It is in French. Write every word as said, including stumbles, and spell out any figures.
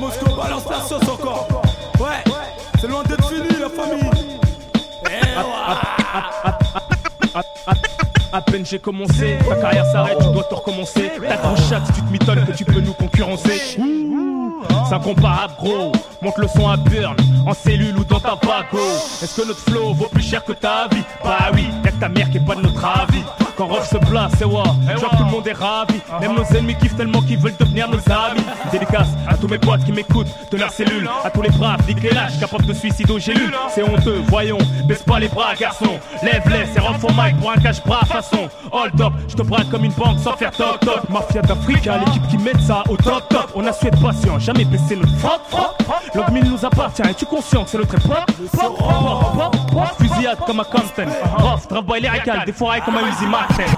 Moscou, balance la sauce encore. Ouais, c'est loin d'être fini la famille. À peine j'ai commencé, ta carrière s'arrête, tu dois te recommencer. T'as trop chat si tu te mitonnes que tu peux nous concurrencer. C'est incomparable gros, monte le son à burn, en cellule ou dans ta vago. Est-ce que notre flow vaut plus cher que ta vie? Bah oui, y'a que ta mère qui est pas de notre avis. Quand Rof se place, c'est wa, je vois que tout le monde est ravi. Même nos ennemis kiffent tellement qu'ils veulent devenir nos amis. Dédicace à tous mes potes qui m'écoutent de leur cellule, à tous les braves, nique les lâches, capables de suicide aux gélules. C'est honteux, voyons, baisse pas les bras garçon. Lève-les, c'est Rof au mic pour un cache-bras façon. Hold up, je te braque comme une banque sans faire top top. Mafia d'Africa, l'équipe qui met ça au top top. On a su être patient, jamais baisser notre froc froc. L'Og mille nous appartient, es-tu conscient que c'est notre époque? Pop, pop, pop, pop, fusillade comme à Compton. Rof, travail lyrical, des forêts comme à Uzi Martin.